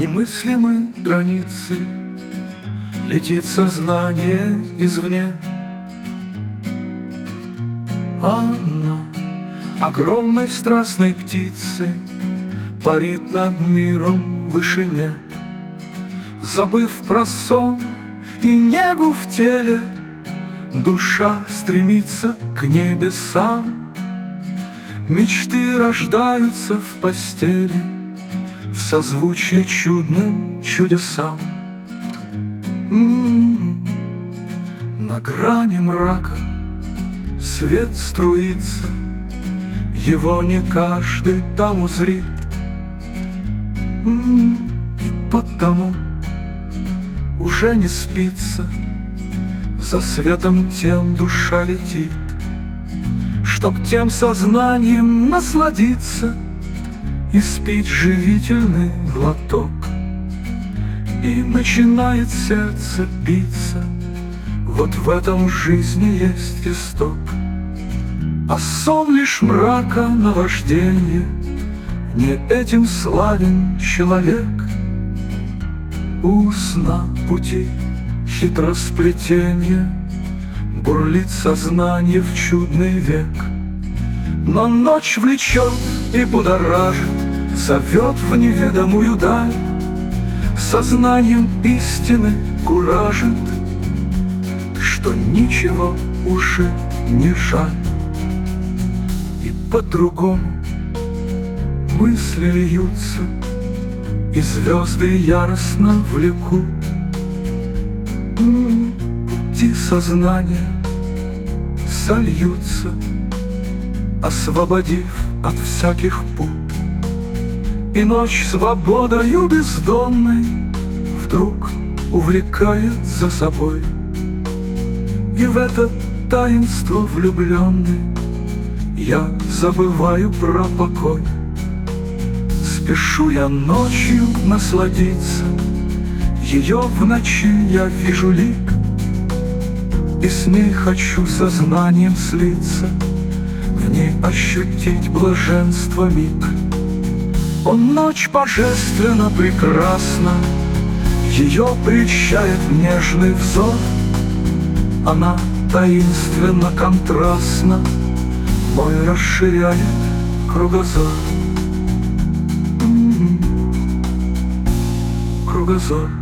немыслимы границы, летит сознание извне. Она огромной страстной птицей парит над миром в вышине, забыв про сон и негу в теле, душа стремится к небесам. Мечты рождаются в постели, в созвучии чудным чудесам. На грани мрака свет струится, его не каждый там узрит. И потому уже не спится, за светом тем душа летит, чтоб тем сознанием насладиться и спить живительный глоток. И начинает сердце биться, вот в этом жизни есть исток. А сон лишь мрака наважденье, не этим славен человек. У сна пути хитросплетенье, бурлит сознание в чудный век. Но ночь влечет и будоражит, зовет в неведомую даль, сознанием истины куражит, что ничего уже не жаль. И по-другому мысли льются, и звезды яростно влекут. Пути сознания сольются, освободив от всяких пут. И ночь свободою бездонной вдруг увлекает за собой. И в это таинство влюбленный я забываю про покой. Спешу я ночью насладиться, ее в ночи я вижу лик, и с ней хочу сознанием слиться, в ней ощутить блаженство миг. О, ночь божественно прекрасна, ее прельщает нежный взор. Она таинственно контрастна, мой расширяет кругозор. Кругозор.